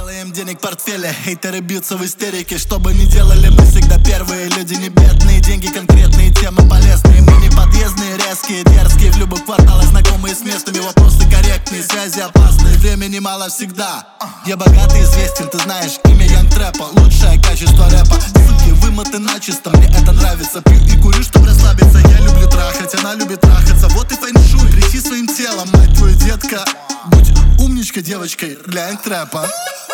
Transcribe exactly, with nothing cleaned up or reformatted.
делаем денег в портфеле. Хейтеры бьются в истерике. Что бы ни делали, мы всегда первые. Люди не бедные, деньги конкретные, темы полезные. Мы не подъездные, резкие, дерзкие. В любых кварталах знакомые с местными. Вопросы корректные, связи опасные. Времени мало всегда. Я богатый, известен, ты знаешь имя Янг Трэпа. Лучшее качество рэпа. Суки вымыты начисто, мне это нравится. Пью и курю, чтобы расслабиться. Я люблю трахать, она любит трахаться. Вот и фэншуй, тряси своим телом, мать твою, детка. Будь умничкой девочкой для Янг Трэпа.